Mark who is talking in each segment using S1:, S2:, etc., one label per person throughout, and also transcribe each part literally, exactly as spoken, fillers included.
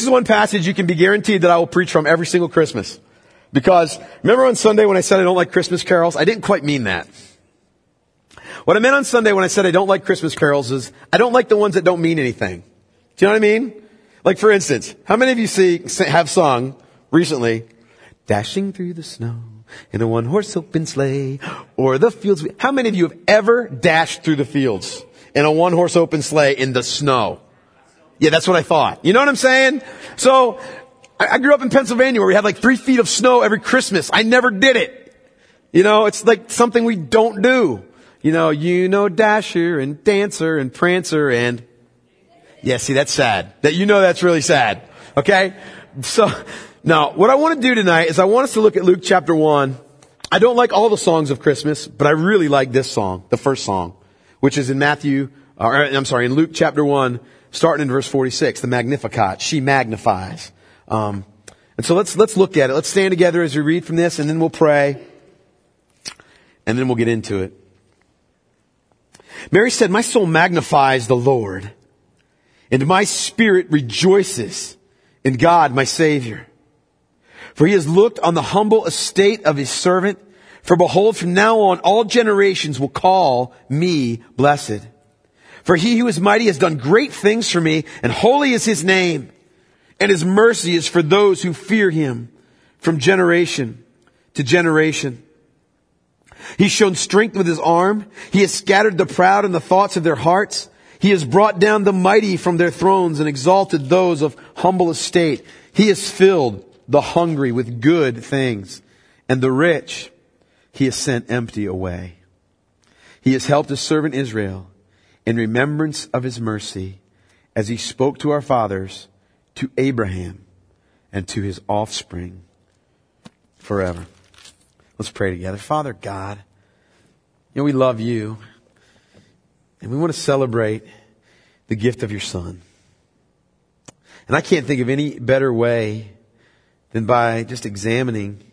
S1: is one passage you can be guaranteed that I will preach from every single Christmas. Because remember on Sunday when I said I don't like Christmas carols? I didn't quite mean that. What I meant on Sunday when I said I don't like Christmas carols is I don't like the ones that don't mean anything. Do you know what I mean? Like for instance, how many of you see, have sung recently, dashing through the snow in a one-horse open sleigh, or the fields. How many of you have ever dashed through the fields in a one-horse open sleigh in the snow? Yeah, that's what I thought. You know what I'm saying? So, I grew up in Pennsylvania where we had like three feet of snow every Christmas. I never did it. You know, it's like something we don't do. You know, you know Dasher and Dancer and Prancer and... Yeah, see, that's sad. That you know that's really sad. Okay? So, now, what I want to do tonight is I want us to look at Luke chapter one. I don't like all the songs of Christmas, but I really like this song, the first song, which is in Matthew, or I'm sorry, in Luke chapter one, starting in verse forty-six, the Magnificat. She magnifies. Um, and so let's, let's look at it. Let's stand together as we read from this, and then we'll pray, and then we'll get into it. Mary said, my soul magnifies the Lord, and my spirit rejoices in God, my Savior. For he has looked on the humble estate of his servant. For behold, from now on, all generations will call me blessed. For he who is mighty has done great things for me, and holy is his name. And his mercy is for those who fear him from generation to generation. He's shown strength with his arm. He has scattered the proud in the thoughts of their hearts. He has brought down the mighty from their thrones and exalted those of humble estate. He has filled the hungry with good things, and the rich he has sent empty away. He has helped his servant Israel in remembrance of his mercy, as he spoke to our fathers, to Abraham, and to his offspring forever. Let's pray together. Father God, you know, we love you, and we want to celebrate the gift of your Son. And I can't think of any better way than by just examining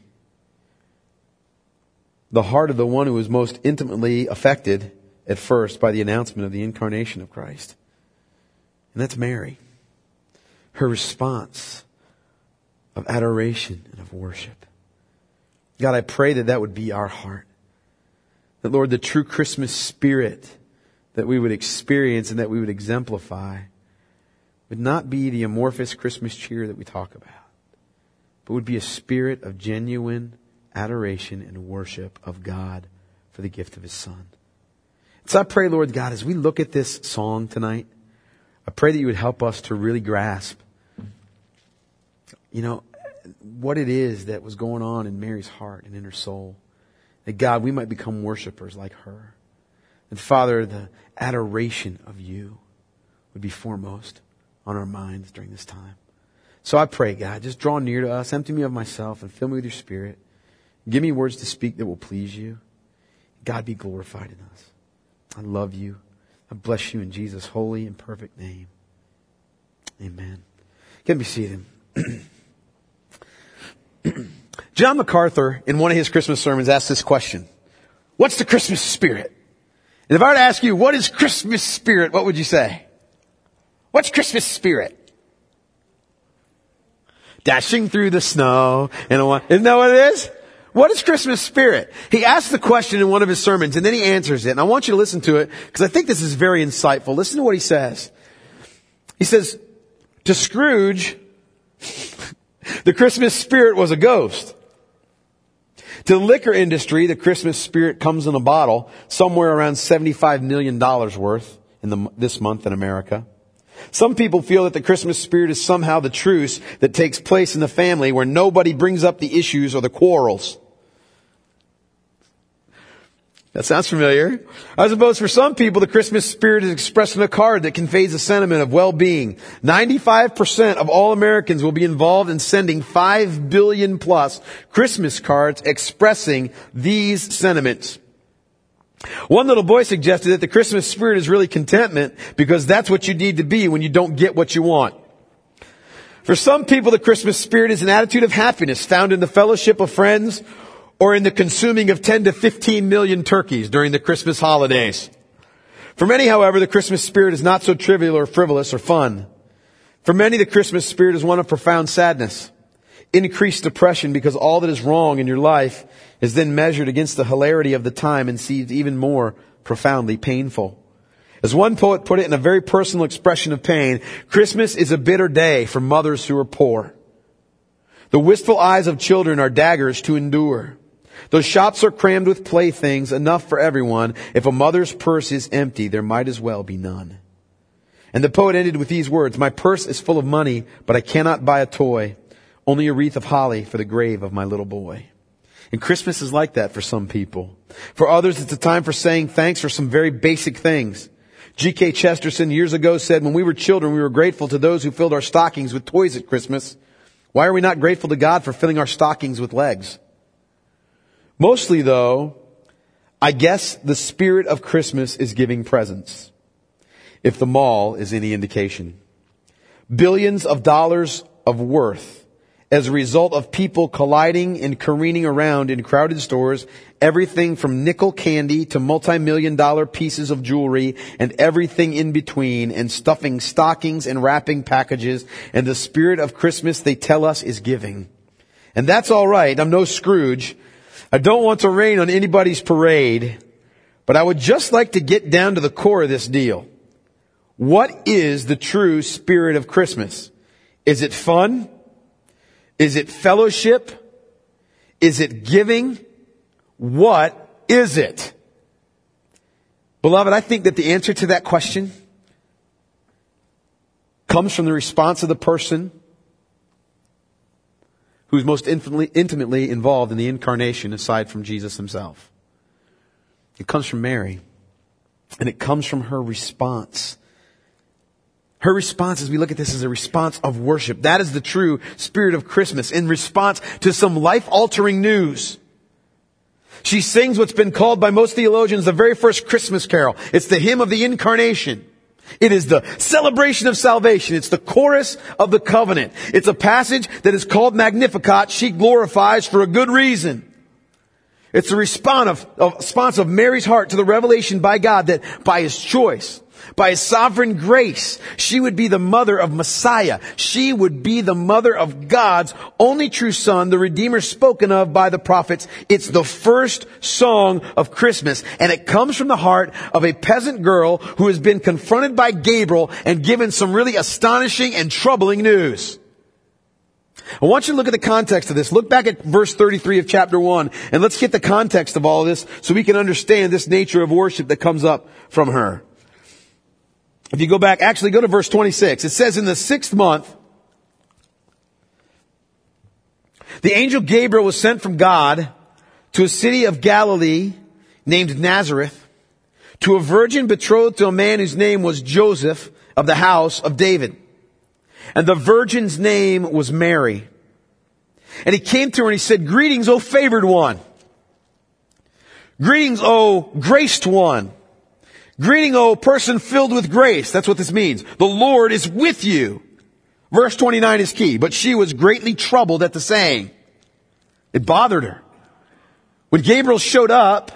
S1: the heart of the one who was most intimately affected at first by the announcement of the incarnation of Christ. And that's Mary. Her response of adoration and of worship. God, I pray that that would be our heart. That, Lord, the true Christmas spirit that we would experience and that we would exemplify would not be the amorphous Christmas cheer that we talk about, but would be a spirit of genuine adoration and worship of God for the gift of his Son. So I pray, Lord God, as we look at this song tonight, I pray that you would help us to really grasp, you know, what it is that was going on in Mary's heart and in her soul. That God, we might become worshipers like her. And Father, the adoration of you would be foremost on our minds during this time. So I pray, God, just draw near to us, empty me of myself, and fill me with your Spirit. Give me words to speak that will please you. God, be glorified in us. I love you. I bless you in Jesus' holy and perfect name. Amen. You can be seated. John MacArthur, in one of his Christmas sermons, asked this question. What's the Christmas spirit? And if I were to ask you, what is Christmas spirit, what would you say? What's Christmas spirit? Dashing through the snow. And a, isn't that what it is? What is Christmas spirit? He asked the question in one of his sermons, and then he answers it. And I want you to listen to it, because I think this is very insightful. Listen to what he says. He says, to Scrooge, the Christmas spirit was a ghost. To the liquor industry, the Christmas spirit comes in a bottle, somewhere around seventy-five million dollars worth in the, this month in America. Some people feel that the Christmas spirit is somehow the truce that takes place in the family where nobody brings up the issues or the quarrels. That sounds familiar. I suppose for some people, the Christmas spirit is expressed in a card that conveys a sentiment of well-being. ninety-five percent of all Americans will be involved in sending five billion plus Christmas cards expressing these sentiments. One little boy suggested that the Christmas spirit is really contentment, because that's what you need to be when you don't get what you want. For some people, the Christmas spirit is an attitude of happiness found in the fellowship of friends or in the consuming of ten to fifteen million turkeys during the Christmas holidays. For many, however, the Christmas spirit is not so trivial or frivolous or fun. For many, the Christmas spirit is one of profound sadness, increased depression, because all that is wrong in your life is then measured against the hilarity of the time and seemed even more profoundly painful. As one poet put it in a very personal expression of pain, Christmas is a bitter day for mothers who are poor. The wistful eyes of children are daggers to endure. Those shops are crammed with playthings, enough for everyone. If a mother's purse is empty, there might as well be none. And the poet ended with these words, my purse is full of money, but I cannot buy a toy, only a wreath of holly for the grave of my little boy. And Christmas is like that for some people. For others, it's a time for saying thanks for some very basic things. G K Chesterton years ago said, when we were children, we were grateful to those who filled our stockings with toys at Christmas. Why are we not grateful to God for filling our stockings with legs? Mostly, though, I guess the spirit of Christmas is giving presents, if the mall is any indication. Billions of dollars of worth as a result of people colliding and careening around in crowded stores, everything from nickel candy to multi-million dollar pieces of jewelry and everything in between, and stuffing stockings and wrapping packages. And the spirit of Christmas, they tell us, is giving. And that's all right. I'm no Scrooge. I don't want to rain on anybody's parade, but I would just like to get down to the core of this deal. What is the true spirit of Christmas? Is it fun? Is it fellowship? Is it giving? What is it? Beloved, I think that the answer to that question comes from the response of the person who's most infinitely, intimately involved in the incarnation aside from Jesus himself. It comes from Mary, and it comes from her response. Her response, as we look at this, is a response of worship. That is the true spirit of Christmas, in response to some life-altering news. She sings what's been called by most theologians the very first Christmas carol. It's the hymn of the incarnation. It is the celebration of salvation. It's the chorus of the covenant. It's a passage that is called Magnificat. She glorifies for a good reason. It's a response of, of, response of Mary's heart to the revelation by God that by His choice, by His sovereign grace, she would be the mother of Messiah. She would be the mother of God's only true Son, the Redeemer spoken of by the prophets. It's the first song of Christmas, and it comes from the heart of a peasant girl who has been confronted by Gabriel and given some really astonishing and troubling news. I want you to look at the context of this. Look back at verse thirty-three of chapter one, and let's get the context of all of this so we can understand this nature of worship that comes up from her. If you go back, actually go to verse twenty-six. It says, in the sixth month, the angel Gabriel was sent from God to a city of Galilee named Nazareth, to a virgin betrothed to a man whose name was Joseph, of the house of David. And the virgin's name was Mary. And he came to her and he said, greetings, O favored one. Greetings, O graced one. Greeting, O person filled with grace. That's what this means. The Lord is with you. Verse twenty-nine is key. But she was greatly troubled at the saying. It bothered her. When Gabriel showed up,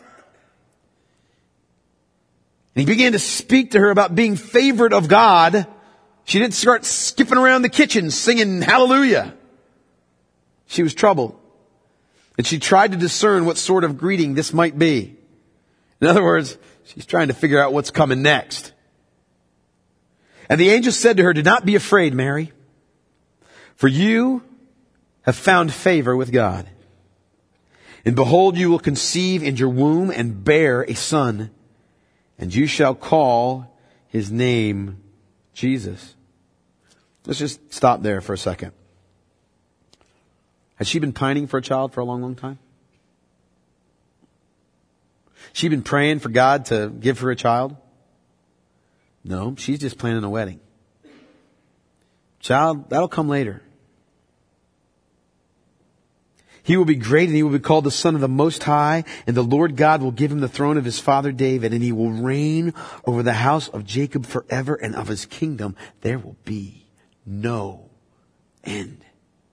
S1: and he began to speak to her about being favored of God, she didn't start skipping around the kitchen singing hallelujah. She was troubled. And she tried to discern what sort of greeting this might be. In other words, she's trying to figure out what's coming next. And the angel said to her, do not be afraid, Mary, for you have found favor with God. And behold, you will conceive in your womb and bear a son, and you shall call his name Jesus. Let's just stop there for a second. Has she been pining for a child for a long, long time? She been praying for God to give her a child? No, she's just planning a wedding. Child, that'll come later. He will be great, and he will be called the Son of the Most High, and the Lord God will give him the throne of his father David, and he will reign over the house of Jacob forever, and of his kingdom there will be no end.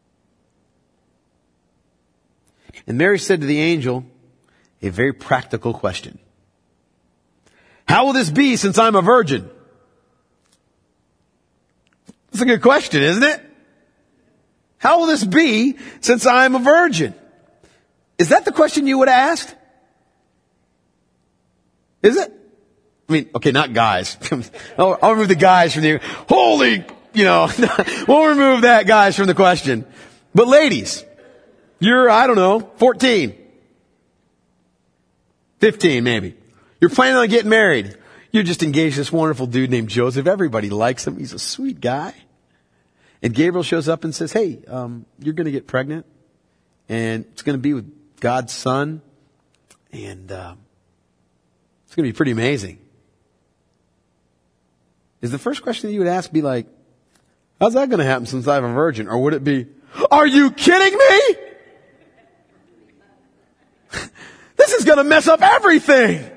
S1: And Mary said to the angel a very practical question. How will this be since I'm a virgin? That's a good question, isn't it? How will this be since I am a virgin? Is that the question you would have asked? Is it? I mean, okay, not guys. I'll, I'll remove the guys from the, holy, you know, we'll remove that guys from the question. But ladies, you're, I don't know, fourteen. fifteen maybe. You're planning on getting married. You're just engaged to this wonderful dude named Joseph. Everybody likes him. He's a sweet guy. And Gabriel shows up and says, hey, um, you're going to get pregnant. And it's going to be with God's son. And uh, it's going to be pretty amazing. Is the first question that you would ask be like, how's that going to happen since I'm a virgin? Or would it be, are you kidding me? This is going to mess up everything.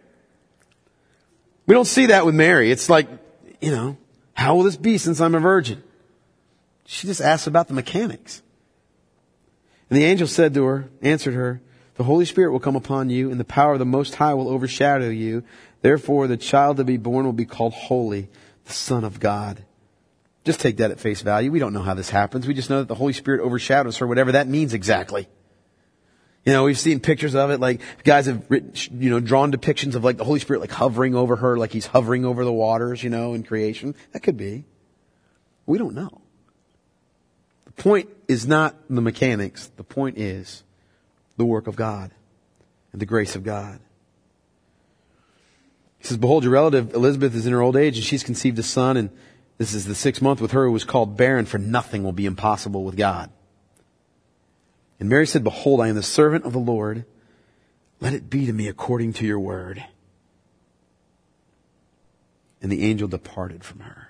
S1: We don't see that with Mary. It's like, you know, how will this be since I'm a virgin? She just asks about the mechanics. And the angel said to her, answered her, the Holy Spirit will come upon you, and the power of the Most High will overshadow you. Therefore, the child to be born will be called Holy, the Son of God. Just take that at face value. We don't know how this happens. We just know that the Holy Spirit overshadows her, whatever that means exactly. You know, we've seen pictures of it, like guys have written, you know, drawn depictions of like the Holy Spirit like hovering over her, like he's hovering over the waters, you know, in creation. That could be. We don't know. The point is not the mechanics. The point is the work of God and the grace of God. He says, behold, your relative Elizabeth is in her old age, and she's conceived a son, and this is the sixth month with her who was called barren, for nothing will be impossible with God. And Mary said, behold, I am the servant of the Lord. Let it be to me according to your word. And the angel departed from her.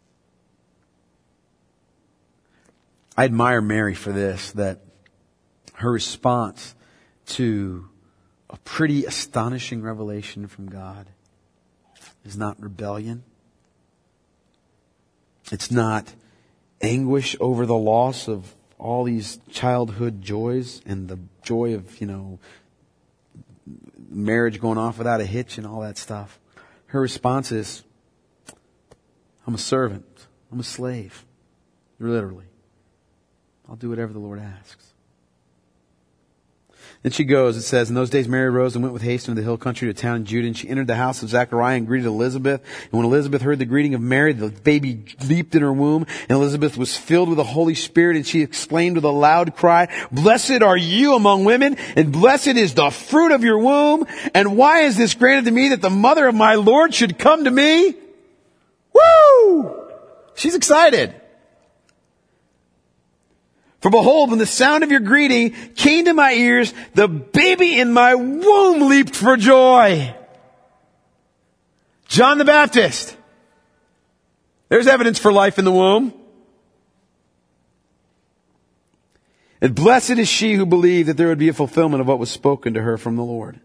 S1: I admire Mary for this, that her response to a pretty astonishing revelation from God is not rebellion. It's not anguish over the loss of all these childhood joys and the joy of, you know, marriage going off without a hitch and all that stuff. Her response is, I'm a servant. I'm a slave. Literally. I'll do whatever the Lord asks. Then she goes, it says, in those days Mary rose and went with haste into the hill country to a town in Judah, and she entered the house of Zechariah and greeted Elizabeth. And when Elizabeth heard the greeting of Mary, the baby leaped in her womb, and Elizabeth was filled with the Holy Spirit, and she exclaimed with a loud cry, blessed are you among women, and blessed is the fruit of your womb. And why is this granted to me that the mother of my Lord should come to me? Woo! She's excited. For behold, when the sound of your greeting came to my ears, the baby in my womb leaped for joy. John the Baptist. There's evidence for life in the womb. And blessed is she who believed that there would be a fulfillment of what was spoken to her from the Lord.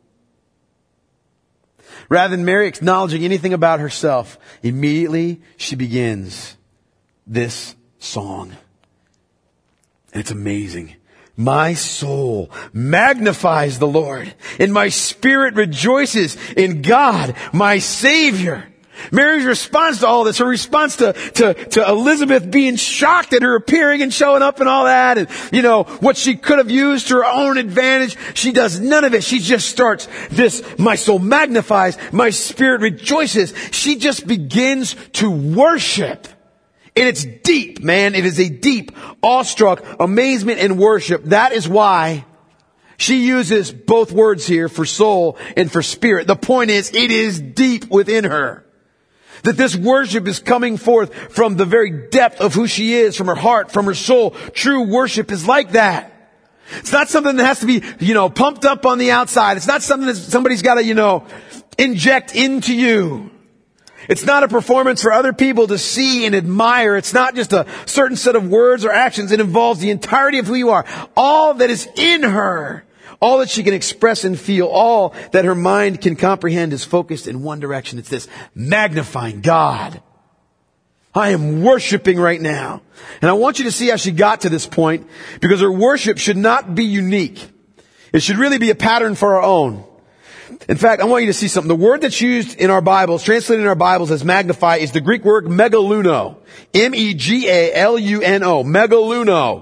S1: Rather than Mary acknowledging anything about herself, immediately she begins this song. And it's amazing. My soul magnifies the Lord, and my spirit rejoices in God, my Savior. Mary's response to all this, her response to, to, to Elizabeth being shocked at her appearing and showing up and all that, and, you know, what she could have used to her own advantage, she does none of it. She just starts this, my soul magnifies, my spirit rejoices. She just begins to worship. And it's deep, man. It is a deep, awestruck amazement and worship. That is why she uses both words here for soul and for spirit. The point is, it is deep within her. That this worship is coming forth from the very depth of who she is, from her heart, from her soul. True worship is like that. It's not something that has to be, you know, pumped up on the outside. It's not something that somebody's got to, you know, inject into you. It's not a performance for other people to see and admire. It's not just a certain set of words or actions. It involves the entirety of who you are. All that is in her, all that she can express and feel, all that her mind can comprehend is focused in one direction. It's this magnifying God. I am worshiping right now. And I want you to see how she got to this point, because her worship should not be unique. It should really be a pattern for our own. In fact, I want you to see something. The word that's used in our Bibles, translated in our Bibles as magnify, is the Greek word megaluno. M E G A L U N O. Megaluno.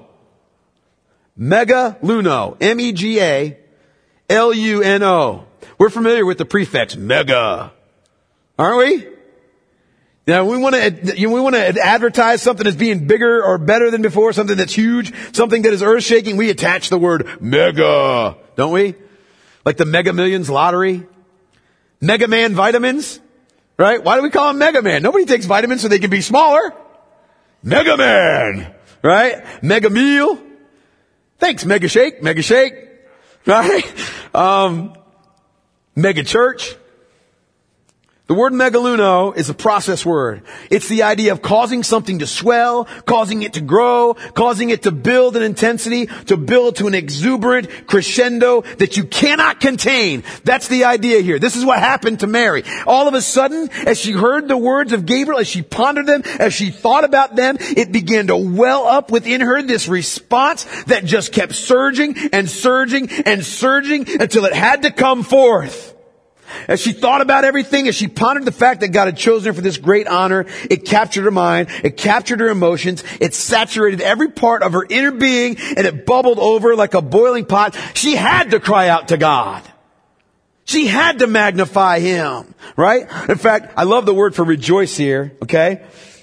S1: Megaluno. M E G A L U N O. We're familiar with the prefix mega. Aren't we? Now, we want to, we want to advertise something as being bigger or better than before, something that's huge, something that is earth-shaking. We attach the word mega, don't we? Like the Mega Millions lottery. Mega Man vitamins, right? Why do we call them Mega Man? Nobody takes vitamins so they can be smaller. Mega Man, right? Mega Meal. Thanks, Mega Shake, Mega Shake, right? Um, Mega Church. The word megaluno is a process word. It's the idea of causing something to swell, causing it to grow, causing it to build in intensity, to build to an exuberant crescendo that you cannot contain. That's the idea here. This is what happened to Mary. All of a sudden, as she heard the words of Gabriel, as she pondered them, as she thought about them, it began to well up within her this response that just kept surging and surging and surging until it had to come forth. As she thought about everything, as she pondered the fact that God had chosen her for this great honor, it captured her mind, it captured her emotions, it saturated every part of her inner being, and it bubbled over like a boiling pot. She had to cry out to God. She had to magnify Him, right? In fact, I love the word for rejoice here, okay?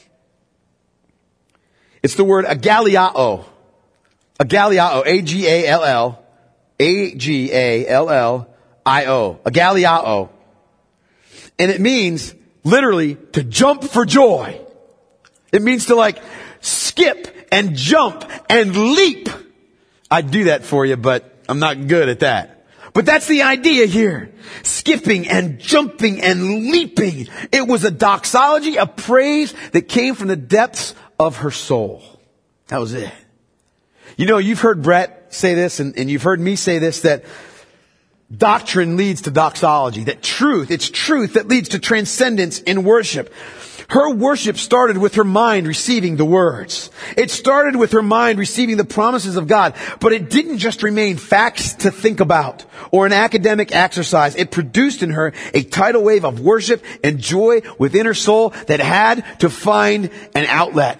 S1: It's the word agaliao. Agaliao, A G A L L, A G A L L, I O, agaliao. And it means literally to jump for joy. It means to like skip and jump and leap. I'd do that for you, but I'm not good at that. But that's the idea here. Skipping and jumping and leaping. It was a doxology, a praise that came from the depths of her soul. That was it. You know, you've heard Brett say this and, and you've heard me say this, that doctrine leads to doxology, that truth, it's truth that leads to transcendence in worship. Her worship started with her mind receiving the words. It started with her mind receiving the promises of God, but it didn't just remain facts to think about or an academic exercise. It produced in her a tidal wave of worship and joy within her soul that had to find an outlet.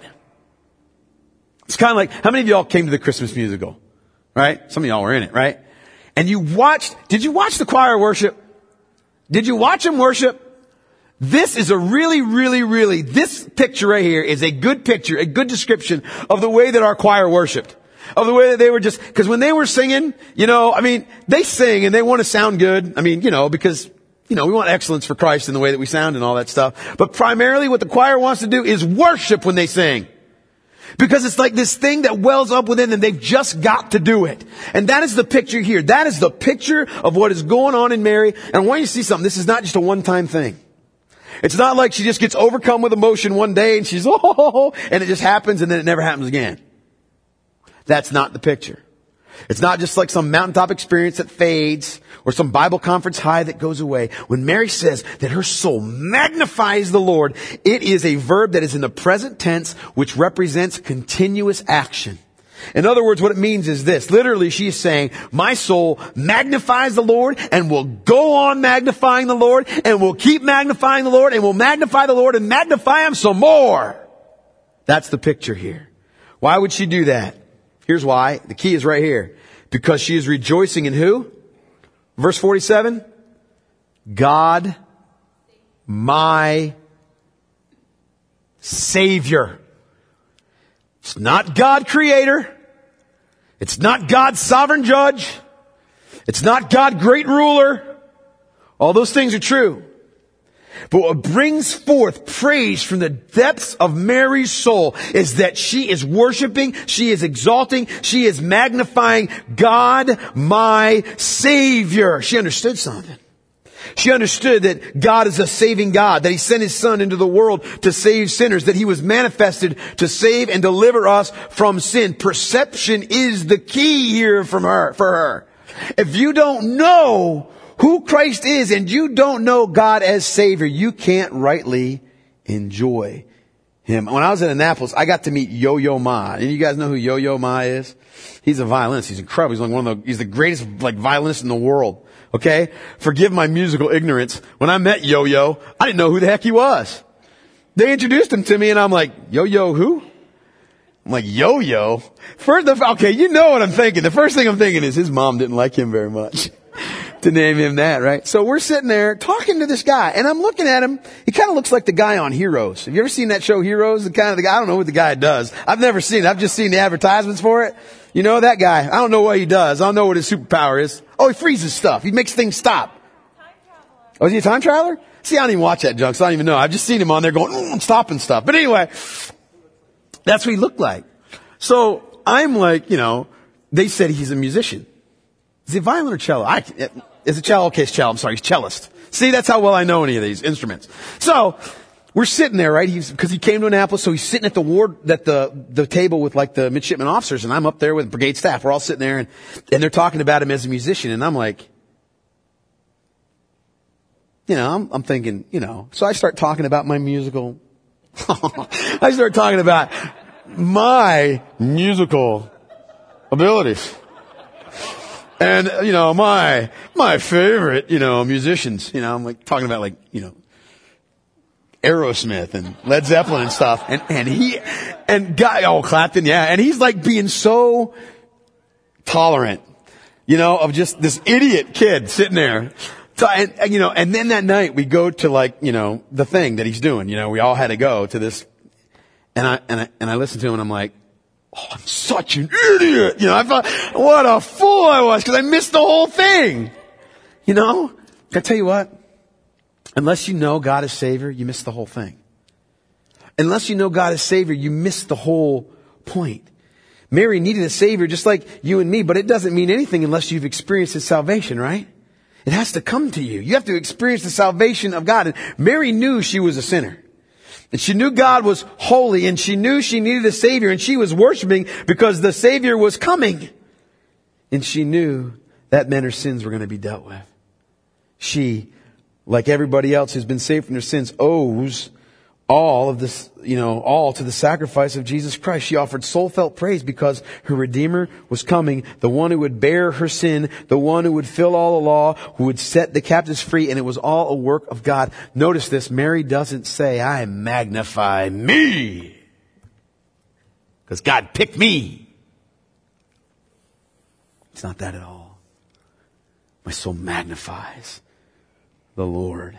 S1: It's kind of like, how many of y'all came to the Christmas musical? Right? Some of y'all were in it, right? And you watched, did you watch the choir worship? Did you watch them worship? This is a really, really, really, this picture right here is a good picture, a good description of the way that our choir worshiped. Of the way that they were just, because when they were singing, you know, I mean, they sing and they want to sound good. I mean, you know, because, you know, we want excellence for Christ in the way that we sound and all that stuff. But primarily what the choir wants to do is worship when they sing. Because it's like this thing that wells up within them. They've just got to do it. And that is the picture here. That is the picture of what is going on in Mary. And I want you to see something. This is not just a one-time thing. It's not like she just gets overcome with emotion one day and she's, oh, and it just happens and then it never happens again. That's not the picture. It's not just like some mountaintop experience that fades or some Bible conference high that goes away. When Mary says that her soul magnifies the Lord, it is a verb that is in the present tense, which represents continuous action. In other words, what it means is this. Literally, she is saying, my soul magnifies the Lord and will go on magnifying the Lord and will keep magnifying the Lord and will magnify the Lord and magnify Him some more. That's the picture here. Why would she do that? Here's why. The key is right here. Because she is rejoicing in who? Verse forty-seven. God, my Savior. It's not God creator. It's not God sovereign judge. It's not God great ruler. All those things are true. But what brings forth praise from the depths of Mary's soul is that she is worshiping, she is exalting, she is magnifying God, my Savior. She understood something. She understood that God is a saving God, that He sent His Son into the world to save sinners, that He was manifested to save and deliver us from sin. Perception is the key here from her, for her. If you don't know who Christ is and you don't know God as Savior, you can't rightly enjoy Him. When I was in Annapolis, I got to meet Yo-Yo Ma. And you guys know who Yo-Yo Ma is? He's a violinist. He's incredible. He's like one of the, he's the greatest like violinist in the world. Okay? Forgive my musical ignorance. When I met Yo-Yo, I didn't know who the heck he was. They introduced him to me and I'm like, Yo-Yo who? I'm like, Yo-Yo? First, okay, you know what I'm thinking. The first thing I'm thinking is his mom didn't like him very much to name him that, right? So we're sitting there talking to this guy and I'm looking at him. He kind of looks like the guy on Heroes. Have you ever seen that show Heroes? The kind of the guy, I don't know what the guy does. I've never seen it. I've just seen the advertisements for it. You know, that guy. I don't know what he does. I don't know what his superpower is. Oh, he freezes stuff. He makes things stop.
S2: Time traveler.
S1: Oh, is he a time traveler? See, I don't even watch that junk, so I don't even know. I've just seen him on there going, mm, stopping stuff. But anyway, that's what he looked like. So I'm like, you know, they said he's a musician. Is he violin or cello? I, is it cello? Okay, it's cello. I'm sorry, he's cellist. See, that's how well I know any of these instruments. So we're sitting there, right? He's, cause he came to Annapolis, so he's sitting at the ward, at the, the table with like the midshipman officers, and I'm up there with brigade staff. We're all sitting there and, and they're talking about him as a musician, and I'm like, you know, I'm, I'm thinking, you know, so I start talking about my musical, I start talking about my musical abilities. And, you know, my, my favorite, you know, musicians, you know, I'm like talking about like, you know, Aerosmith and Led Zeppelin and stuff. And, and he, and guy, oh, Clapton, yeah. And he's like being so tolerant, you know, of just this idiot kid sitting there. So, and, and, you know, and then that night we go to like, you know, the thing that he's doing, you know, we all had to go to this. And I, and I, and I listened to him and I'm like, oh, I'm such an idiot. You know, I thought, what a fool I was because I missed the whole thing. You know, can I tell you what? Unless you know God is Savior, you miss the whole thing. Unless you know God is Savior, you miss the whole point. Mary needed a Savior just like you and me, but it doesn't mean anything unless you've experienced His salvation, right? It has to come to you. You have to experience the salvation of God. And Mary knew she was a sinner. And she knew God was holy, and she knew she needed a Savior, and she was worshiping because the Savior was coming. And she knew that meant her sins were going to be dealt with. She, like everybody else who's been saved from their sins, owes all of this, you know, all to the sacrifice of Jesus Christ. She offered soul-felt praise because her Redeemer was coming, the one who would bear her sin, the one who would fill all the law, who would set the captives free, and it was all a work of God. Notice this, Mary doesn't say, I magnify me, because God picked me. It's not that at all. My soul magnifies the Lord.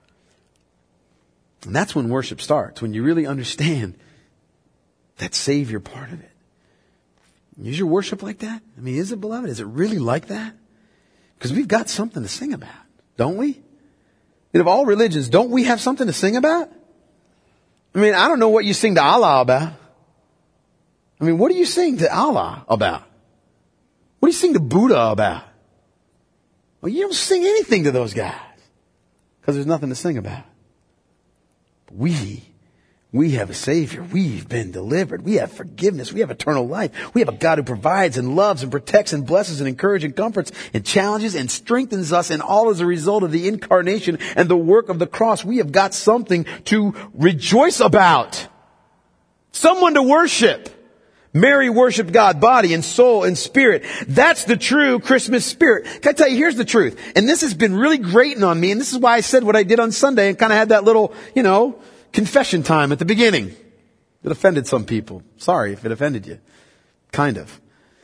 S1: And that's when worship starts, when you really understand that Savior part of it. Is your worship like that? I mean, is it, beloved? Is it really like that? Because we've got something to sing about, don't we? And of all religions, don't we have something to sing about? I mean, I don't know what you sing to Allah about. I mean, what do you sing to Allah about? What do you sing to Buddha about? Well, you don't sing anything to those guys because there's nothing to sing about. We, we have a Savior. We've been delivered. We have forgiveness. We have eternal life. We have a God who provides and loves and protects and blesses and encourages and comforts and challenges and strengthens us, and all as a result of the incarnation and the work of the cross. We have got something to rejoice about. Someone to worship. Mary worshiped God, body and soul and spirit. That's the true Christmas spirit. Can I tell you, here's the truth. And this has been really grating on me. And this is why I said what I did on Sunday and kind of had that little, you know, confession time at the beginning. It offended some people. Sorry if it offended you. Kind of.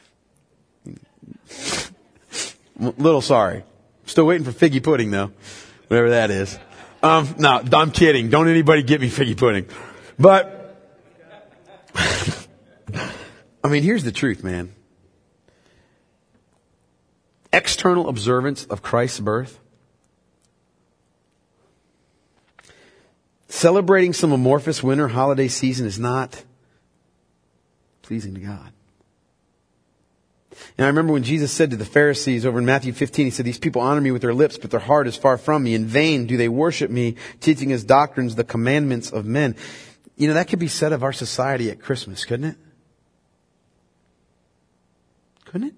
S1: Little sorry. Still waiting for figgy pudding though. Whatever that is. Um, no, I'm kidding. Don't anybody get me figgy pudding. But, I mean, here's the truth, man. External observance of Christ's birth, celebrating some amorphous winter holiday season, is not pleasing to God. And I remember when Jesus said to the Pharisees over in Matthew fifteen, He said, these people honor me with their lips, but their heart is far from me. In vain do they worship me, teaching as doctrines the commandments of men. You know, that could be said of our society at Christmas, couldn't it? Couldn't it?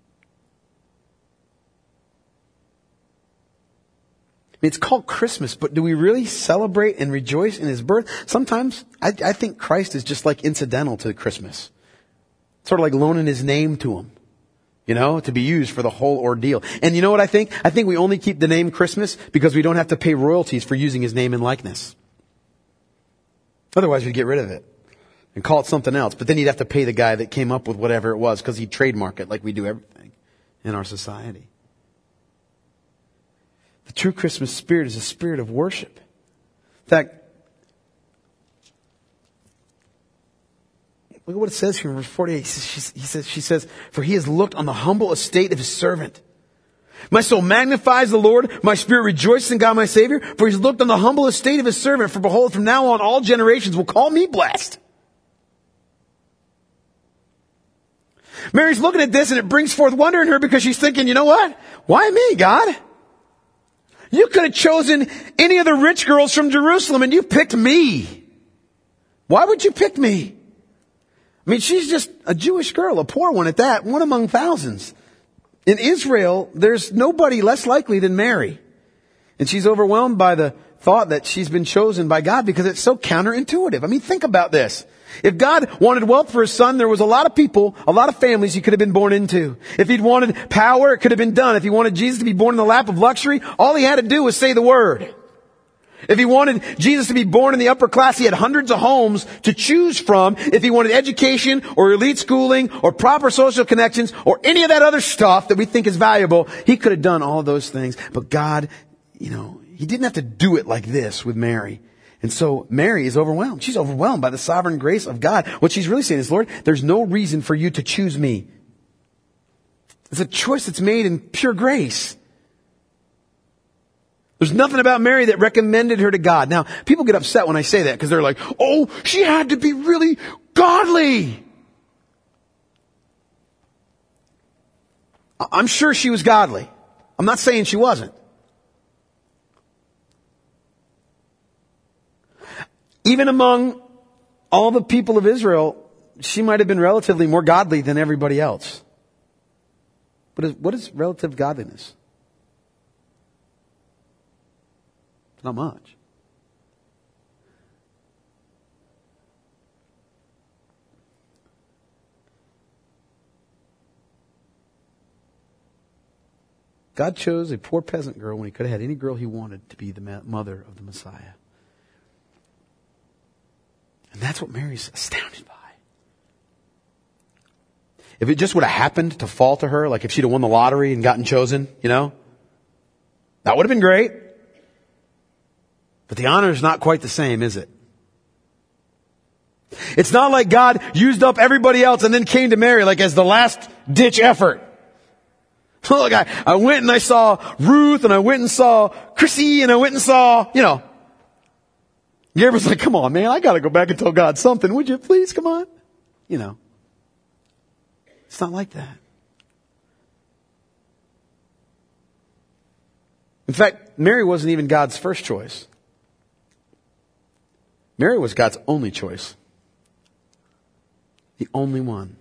S1: I mean, it's called Christmas, but do we really celebrate and rejoice in His birth? Sometimes I, I think Christ is just like incidental to Christmas. Sort of like loaning His name to Him. you know, to be used for the whole ordeal. And you know what I think? I think we only keep the name Christmas because we don't have to pay royalties for using his name and likeness. Otherwise, we'd get rid of it and call it something else. But then you'd have to pay the guy that came up with whatever it was because he'd trademark it like we do everything in our society. The true Christmas spirit is a spirit of worship. In fact, look at what it says here in verse forty-eight. He says, he says, she says, for he has looked on the humble estate of his servant. My soul magnifies the Lord. My spirit rejoices in God my Savior. For he's looked on the humble estate of his servant. For behold, from now on all generations will call me blessed. Mary's looking at this and it brings forth wonder in her because she's thinking, you know what? Why me, God? You could have chosen any of the rich girls from Jerusalem and you picked me. Why would you pick me? I mean, she's just a Jewish girl, a poor one at that, one among thousands. In Israel, there's nobody less likely than Mary. And she's overwhelmed by the thought that she's been chosen by God because it's so counterintuitive. I mean, think about this. If God wanted wealth for his son, there was a lot of people, a lot of families he could have been born into. If he'd wanted power, it could have been done. If he wanted Jesus to be born in the lap of luxury, all he had to do was say the word. If he wanted Jesus to be born in the upper class, he had hundreds of homes to choose from. If he wanted education or elite schooling or proper social connections or any of that other stuff that we think is valuable, he could have done all of those things. But God, you know, he didn't have to do it like this with Mary. And so Mary is overwhelmed. She's overwhelmed by the sovereign grace of God. What she's really saying is, Lord, there's no reason for you to choose me. It's a choice that's made in pure grace. There's nothing about Mary that recommended her to God. Now, people get upset when I say that because they're like, oh, she had to be really godly. I'm sure she was godly. I'm not saying she wasn't. Even among all the people of Israel, she might have been relatively more godly than everybody else. But what is relative godliness? Not much. God chose a poor peasant girl when he could have had any girl he wanted to be the mother of the Messiah. And that's what Mary's astounded by. If it just would have happened to fall to her, like if she'd have won the lottery and gotten chosen, you know, that would have been great. But the honor is not quite the same, is it? It's not like God used up everybody else and then came to Mary like as the last ditch effort. Look, I, I went and I saw Ruth and I went and saw Chrissy and I went and saw, you know. Gabriel's like, come on, man, I got to go back and tell God something. Would you please? Come on. You know. It's not like that. In fact, Mary wasn't even God's first choice. Mary was God's only choice. The only one.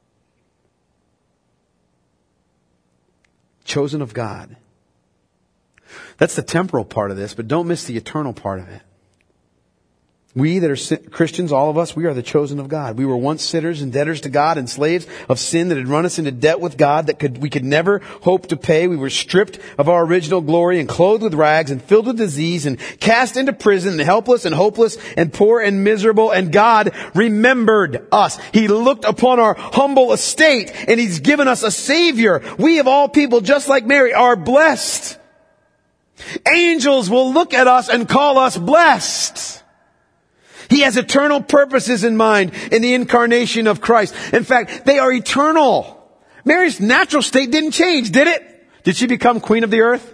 S1: Chosen of God. That's the temporal part of this, but don't miss the eternal part of it. We that are Christians, all of us, we are the chosen of God. We were once sinners and debtors to God and slaves of sin that had run us into debt with God that could we could never hope to pay. We were stripped of our original glory and clothed with rags and filled with disease and cast into prison and helpless and hopeless and poor and miserable. And God remembered us. He looked upon our humble estate and He's given us a Savior. We of all people, just like Mary, are blessed. Angels will look at us and call us blessed. He has eternal purposes in mind in the incarnation of Christ. In fact, they are eternal. Mary's natural state didn't change, did it? Did she become queen of the earth?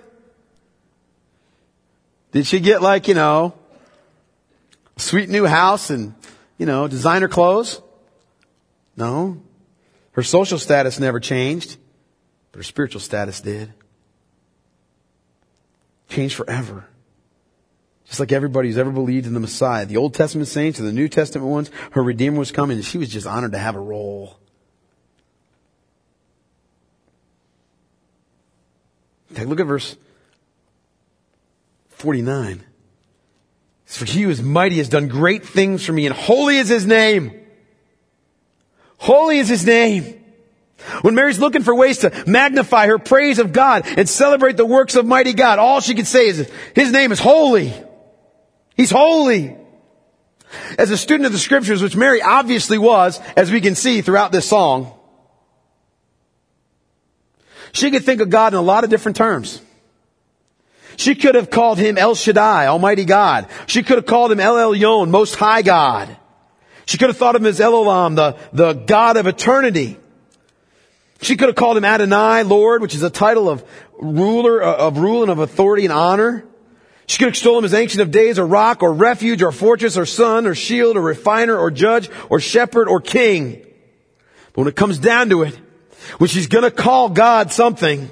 S1: Did she get like, you know, a sweet new house and, you know, designer clothes? No. Her social status never changed, but her spiritual status did. Changed forever. Just like everybody who's ever believed in the Messiah. The Old Testament saints and the New Testament ones, her Redeemer was coming and she was just honored to have a role. Take a look at verse forty-nine. For he who is mighty has done great things for me, and holy is his name. Holy is his name. When Mary's looking for ways to magnify her praise of God and celebrate the works of mighty God, all she can say is, His name is holy. He's holy. As a student of the Scriptures, which Mary obviously was, as we can see throughout this song, she could think of God in a lot of different terms. She could have called Him El Shaddai, Almighty God. She could have called Him El Elyon, Most High God. She could have thought of Him as El Olam, the, the God of eternity. She could have called Him Adonai, Lord, which is a title of ruler, of rule and of authority and honor. She could extol Him as Ancient of Days, or Rock, or Refuge, or Fortress, or Sun, or Shield, or Refiner, or Judge, or Shepherd, or King. But when it comes down to it, when she's gonna call God something,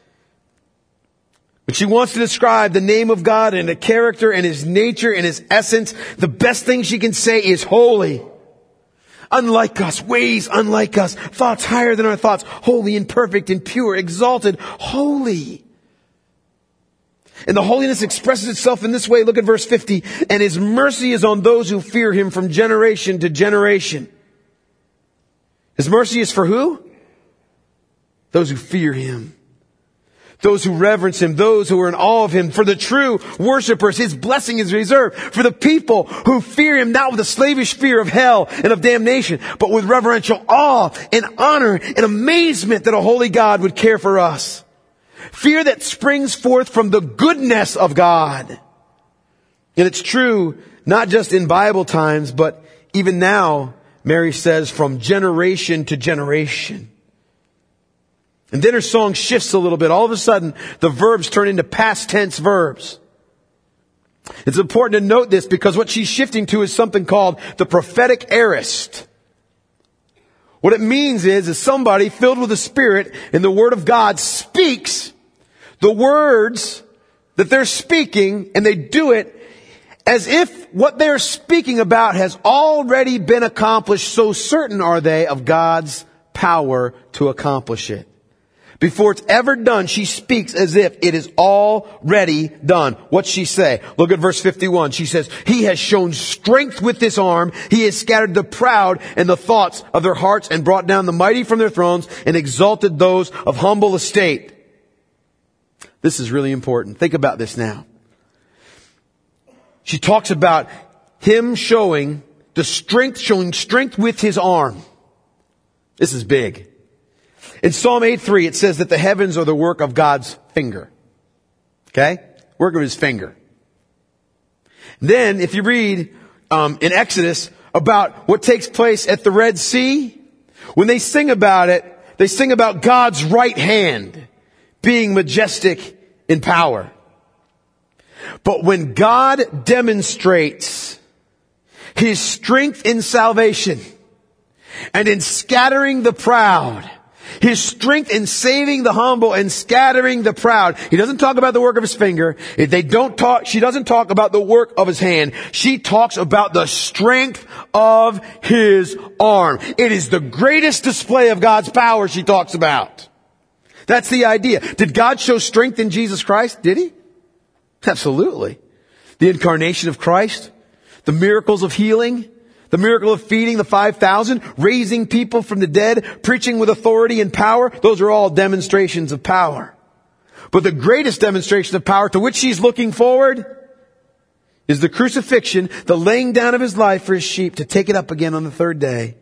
S1: when she wants to describe the name of God and the character and His nature and His essence, the best thing she can say is holy. Unlike us, ways unlike us, thoughts higher than our thoughts, holy and perfect and pure, exalted, holy. And the holiness expresses itself in this way. Look at verse fifty. And His mercy is on those who fear Him from generation to generation. His mercy is for who? Those who fear Him. Those who reverence Him, those who are in awe of Him. For the true worshipers, His blessing is reserved. For the people who fear Him, not with a slavish fear of hell and of damnation, but with reverential awe and honor and amazement that a holy God would care for us. Fear that springs forth from the goodness of God. And it's true, not just in Bible times, but even now, Mary says, from generation to generation. And then her song shifts a little bit. All of a sudden, the verbs turn into past tense verbs. It's important to note this because what she's shifting to is something called the prophetic aorist. What it means is, is somebody filled with the Spirit and the Word of God speaks the words that they're speaking, and they do it as if what they're speaking about has already been accomplished. So certain are they of God's power to accomplish it. Before it's ever done, she speaks as if it is already done. What's she say? Look at verse fifty-one. She says, He has shown strength with His arm. He has scattered the proud in the thoughts of their hearts and brought down the mighty from their thrones and exalted those of humble estate. This is really important. Think about this now. She talks about Him showing the strength, showing strength with His arm. This is big. In Psalm eight three, it says that the heavens are the work of God's finger. Okay? Work of His finger. Then, if you read um, in Exodus about what takes place at the Red Sea, when they sing about it, they sing about God's right hand being majestic in power. But when God demonstrates His strength in salvation and in scattering the proud, His strength in saving the humble and scattering the proud. He doesn't talk about the work of His finger. They don't talk, she doesn't talk about the work of His hand. She talks about the strength of His arm. It is the greatest display of God's power she talks about. That's the idea. Did God show strength in Jesus Christ? Did He? Absolutely. The incarnation of Christ, the miracles of healing, the miracle of feeding the five thousand, raising people from the dead, preaching with authority and power, those are all demonstrations of power. But the greatest demonstration of power to which she's looking forward is the crucifixion, the laying down of His life for His sheep to take it up again on the third day.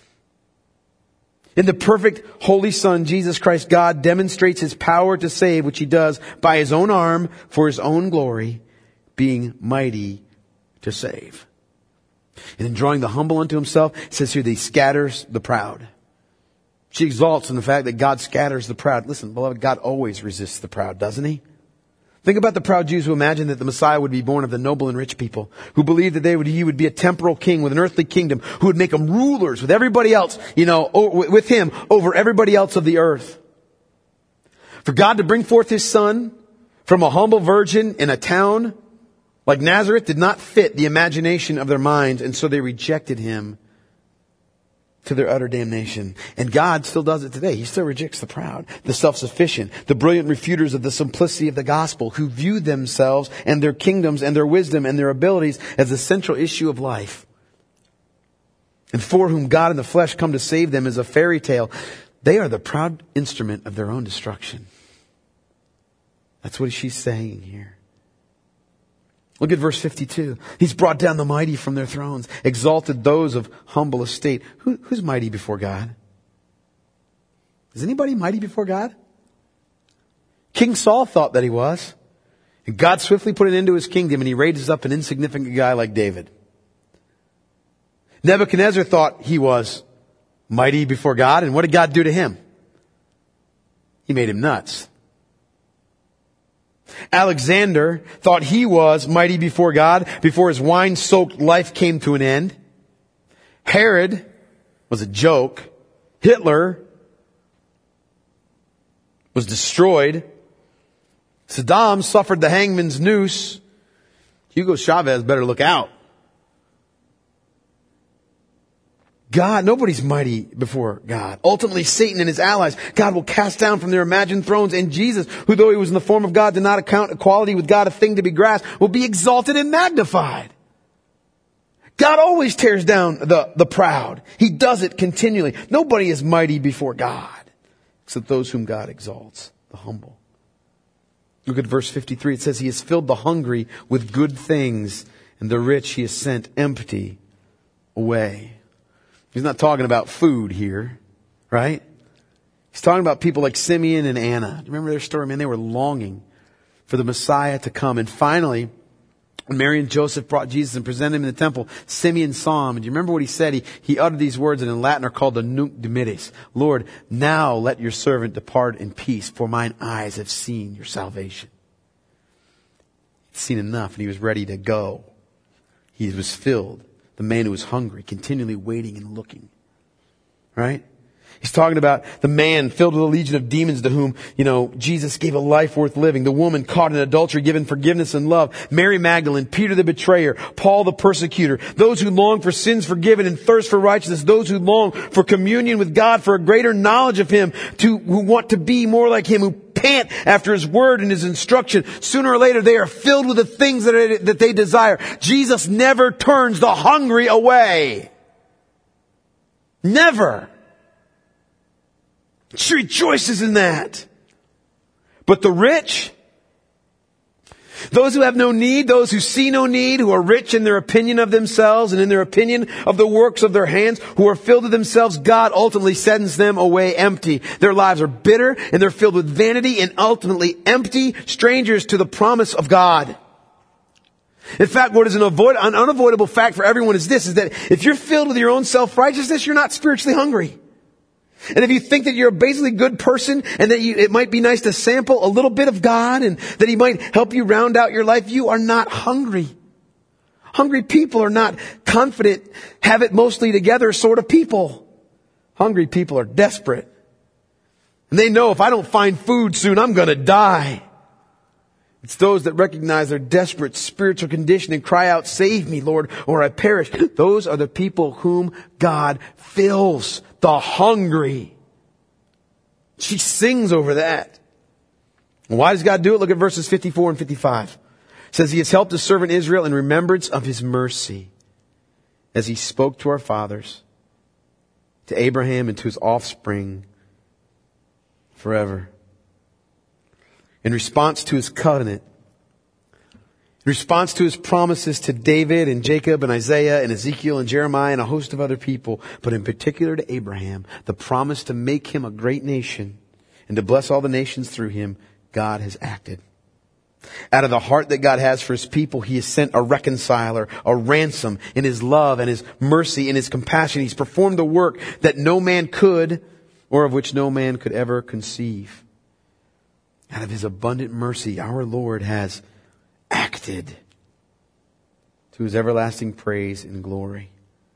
S1: In the perfect Holy Son, Jesus Christ, God demonstrates His power to save, which He does by His own arm for His own glory, being mighty to save. And in drawing the humble unto Himself, it says here that He scatters the proud. She exalts in the fact that God scatters the proud. Listen, beloved, God always resists the proud, doesn't He? Think about the proud Jews who imagined that the Messiah would be born of the noble and rich people, who believed that they would, He would be a temporal king with an earthly kingdom, who would make them rulers with everybody else, you know, with Him over everybody else of the earth. For God to bring forth His Son from a humble virgin in a town like Nazareth did not fit the imagination of their minds, and so they rejected Him to their utter damnation. And God still does it today. He still rejects the proud, the self-sufficient, the brilliant refuters of the simplicity of the gospel, who view themselves and their kingdoms and their wisdom and their abilities as the central issue of life. And for whom God in the flesh come to save them is a fairy tale. They are the proud instrument of their own destruction. That's what she's saying here. Look at verse fifty-two. He's brought down the mighty from their thrones, exalted those of humble estate. Who, who's mighty before God? Is anybody mighty before God? King Saul thought that he was. And God swiftly put an end to his kingdom, and he raises up an insignificant guy like David. Nebuchadnezzar thought he was mighty before God, and what did God do to him? He made him nuts. Alexander thought he was mighty before God before his wine-soaked life came to an end. Herod was a joke. Hitler was destroyed. Saddam suffered the hangman's noose. Hugo Chavez better look out. God, nobody's mighty before God. Ultimately, Satan and his allies, God will cast down from their imagined thrones, and Jesus, who though he was in the form of God, did not account equality with God a thing to be grasped, will be exalted and magnified. God always tears down the, the proud. He does it continually. Nobody is mighty before God, except those whom God exalts, the humble. Look at verse fifty-three. It says, He has filled the hungry with good things, and the rich He has sent empty away. He's not talking about food here, right? He's talking about people like Simeon and Anna. Do you remember their story? Man, they were longing for the Messiah to come. And finally, when Mary and Joseph brought Jesus and presented him in the temple, Simeon saw him. And do you remember what he said? He, he uttered these words, and in Latin are called the Nunc Dimittis. Lord, now let your servant depart in peace, for mine eyes have seen your salvation. He'd seen enough, and he was ready to go. He was filled. The man who was hungry, continually waiting and looking. Right? He's talking about the man filled with a legion of demons to whom, you know, Jesus gave a life worth living. The woman caught in adultery given forgiveness and love. Mary Magdalene, Peter the betrayer, Paul the persecutor. Those who long for sins forgiven and thirst for righteousness. Those who long for communion with God, for a greater knowledge of Him, to who want to be more like Him, who pant after His word and His instruction. Sooner or later they are filled with the things that, are, that they desire. Jesus never turns the hungry away. Never. She rejoices in that. But the rich, those who have no need, those who see no need, who are rich in their opinion of themselves and in their opinion of the works of their hands, who are filled with themselves, God ultimately sends them away empty. Their lives are bitter and they're filled with vanity and ultimately empty, strangers to the promise of God. In fact, what is an, avoid, an unavoidable fact for everyone is this, is that if you're filled with your own self-righteousness, you're not spiritually hungry. And if you think that you're a basically good person and that you, it might be nice to sample a little bit of God and that He might help you round out your life, you are not hungry. Hungry people are not confident, have it mostly together sort of people. Hungry people are desperate. And they know if I don't find food soon, I'm going to die. It's those that recognize their desperate spiritual condition and cry out, save me, Lord, or I perish. Those are the people whom God fills. The hungry. She sings over that. And why does God do it? Look at verses fifty-four and fifty-five. It says, He has helped His servant Israel in remembrance of His mercy, as He spoke to our fathers, to Abraham and to his offspring forever. In response to His covenant, in response to His promises to David and Jacob and Isaiah and Ezekiel and Jeremiah and a host of other people, but in particular to Abraham, the promise to make him a great nation and to bless all the nations through him, God has acted. Out of the heart that God has for His people, He has sent a reconciler, a ransom in His love and His mercy and His compassion. He's performed the work that no man could or of which no man could ever conceive. Out of His abundant mercy, our Lord has acted to His everlasting praise and glory.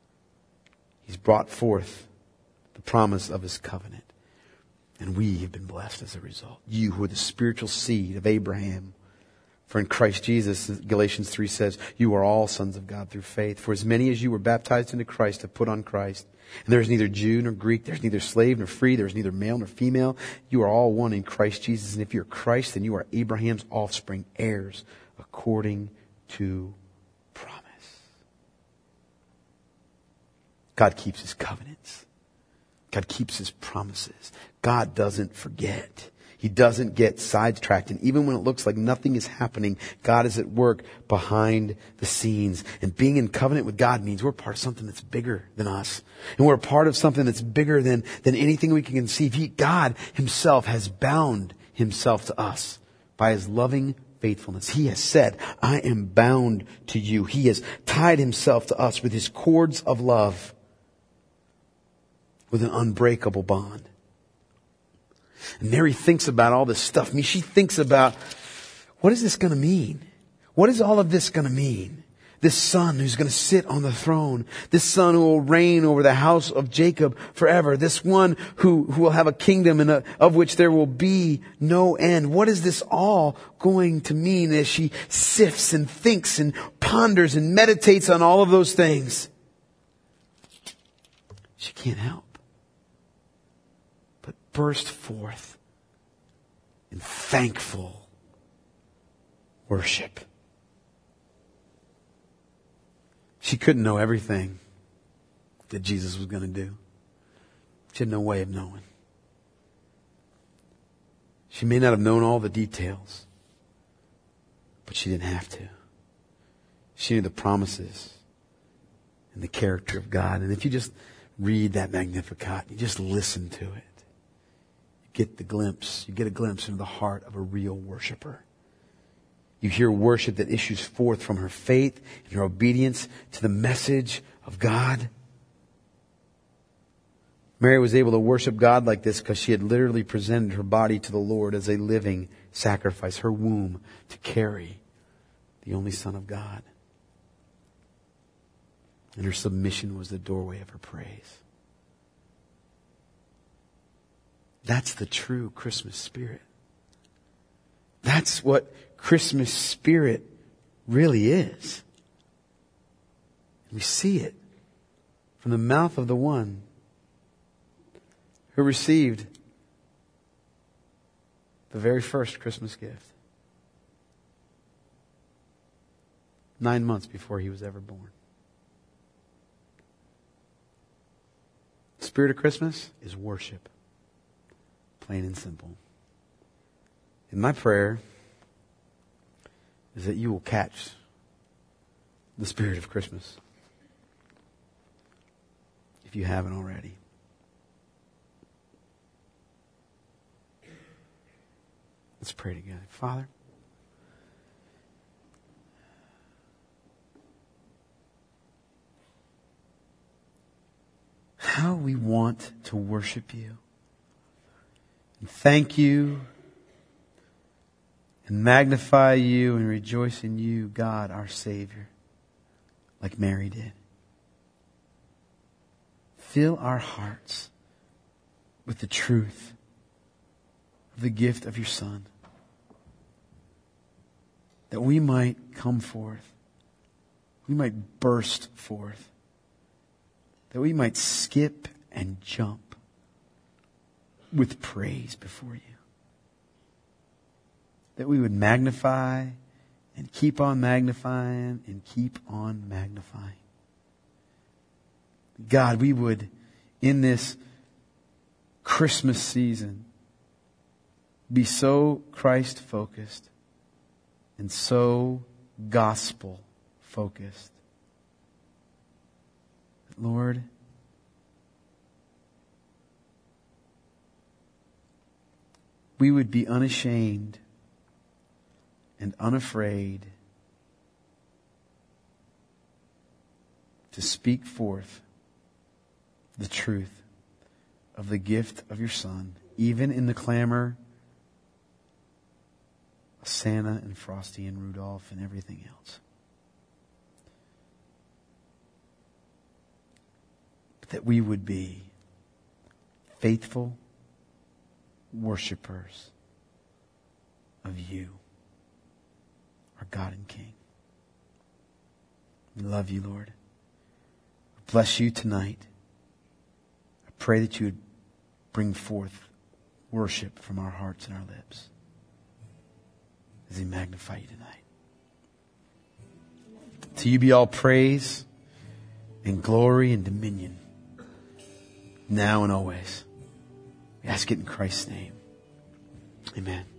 S1: He's brought forth the promise of His covenant. And we have been blessed as a result. You who are the spiritual seed of Abraham. For in Christ Jesus, Galatians three says, you are all sons of God through faith. For as many as you were baptized into Christ have put on Christ. And there is neither Jew nor Greek, there is neither slave nor free, there is neither male nor female. You are all one in Christ Jesus. And if you are Christ, then you are Abraham's offspring, heirs according to promise. God keeps His covenants. God keeps his promises. God doesn't forget. He doesn't get sidetracked. And even when it looks like nothing is happening, God is at work behind the scenes. And being in covenant with God means we're part of something that's bigger than us. And we're a part of something that's bigger than, than anything we can conceive. He, God himself has bound himself to us by his loving faithfulness. He has said, I am bound to you. He has tied himself to us with his cords of love, with an unbreakable bond. And Mary thinks about all this stuff. I mean, she thinks about, what is this going to mean? What is all of this going to mean? This son who's going to sit on the throne. This son who will reign over the house of Jacob forever. This one who, who will have a kingdom and a, of which there will be no end. What is this all going to mean as she sifts and thinks and ponders and meditates on all of those things? She can't help but burst forth in thankful worship. She couldn't know everything that Jesus was going to do. She had no way of knowing. She may not have known all the details, but she didn't have to. She knew the promises and the character of God. And if you just read that Magnificat, you just listen to it, you get the glimpse, you get a glimpse into the heart of a real worshiper. You hear worship that issues forth from her faith and her obedience to the message of God. Mary was able to worship God like this because she had literally presented her body to the Lord as a living sacrifice, her womb to carry the only Son of God. And her submission was the doorway of her praise. That's the true Christmas spirit. That's what Christmas spirit really is. We see it from the mouth of the one who received the very first Christmas gift nine months before he was ever born. The spirit of Christmas is worship, plain and simple. And my prayer is that you will catch the spirit of Christmas if you haven't already. Let's pray together. Father, how we want to worship you and thank you and magnify you and rejoice in you, God, our Savior, like Mary did. Fill our hearts with the truth of the gift of your Son, that we might come forth, we might burst forth, that we might skip and jump with praise before you. That we would magnify and keep on magnifying and keep on magnifying. God, we would, in this Christmas season, be so Christ-focused and so gospel-focused. Lord, we would be unashamed and unafraid to speak forth the truth of the gift of your Son, even in the clamor of Santa and Frosty and Rudolph and everything else. But that we would be faithful worshipers of you, our God and King. We love you, Lord. Bless you tonight. I pray that you would bring forth worship from our hearts and our lips as we magnify you tonight. To you be all praise and glory and dominion now and always. We ask it in Christ's name. Amen.